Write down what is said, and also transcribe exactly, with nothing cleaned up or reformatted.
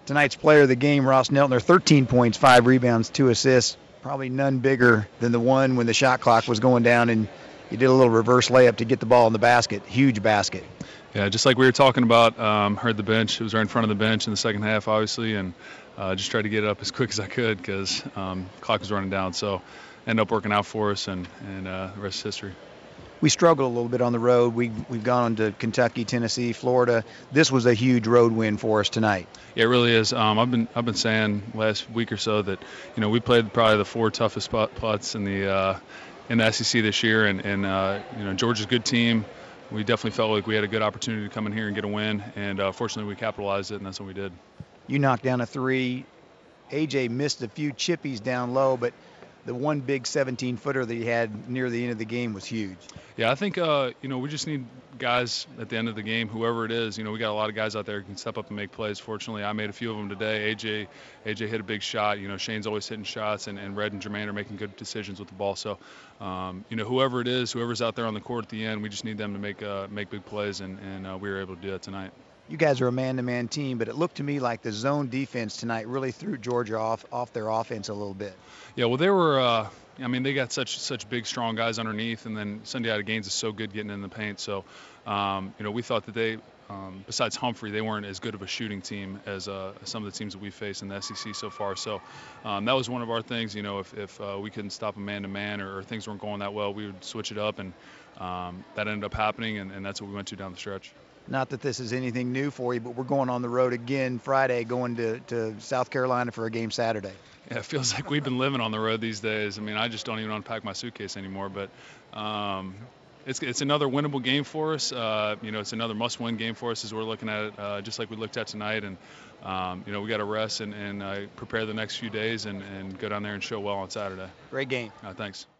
Tonight's player of the game, Ross Neltner, thirteen points, five rebounds, two assists. Probably none bigger than the one when the shot clock was going down and you did a little reverse layup to get the ball in the basket. Huge basket. Yeah, just like we were talking about, um, heard the bench. It was right in front of the bench in the second half, obviously, and uh, just tried to get it up as quick as I could because um, clock was running down. So ended up working out for us, and, and uh, the rest is history. We struggled a little bit on the road. We, we've gone on to Kentucky, Tennessee, Florida. This was a huge road win for us tonight. Yeah, it really is. Um, I've been I've been saying last week or so that you know we played probably the four toughest spot, plots in the uh, in the S E C this year, and, and uh, you know Georgia's a good team. We definitely felt like we had a good opportunity to come in here and get a win, and uh, fortunately we capitalized it, and that's what we did. You knocked down a three. A J missed a few chippies down low, but the one big seventeen-footer that he had near the end of the game was huge. Yeah, I think, uh, you know, we just need guys at the end of the game, whoever it is. You know, we got a lot of guys out there who can step up and make plays. Fortunately, I made a few of them today. A J A J hit a big shot. You know, Shane's always hitting shots, and, and Red and Jermaine are making good decisions with the ball. So, um, you know, whoever it is, whoever's out there on the court at the end, we just need them to make uh, make big plays, and, and uh, we were able to do that tonight. You guys are a man-to-man team, but it looked to me like the zone defense tonight really threw Georgia off off their offense a little bit. Yeah, well, they were. Uh, I mean, they got such such big, strong guys underneath, and then Sunday Gaines is so good getting in the paint. So, um, you know, we thought that they, um, besides Humphrey, they weren't as good of a shooting team as uh, some of the teams that we faced in the S E C so far. So, um, that was one of our things. You know, if if uh, we couldn't stop a man-to-man or, or things weren't going that well, we would switch it up, and um, that ended up happening, and, and that's what we went to down the stretch. Not that this is anything new for you, but we're going on the road again Friday, going to, to South Carolina for a game Saturday. Yeah, it feels like we've been living on the road these days. I mean, I just don't even unpack my suitcase anymore. But um, it's it's another winnable game for us. Uh, you know, it's another must-win game for us as we're looking at it, uh, just like we looked at tonight. And um, you know, we got to rest and, and uh, prepare the next few days and, and go down there and show well on Saturday. Great game. Uh, thanks.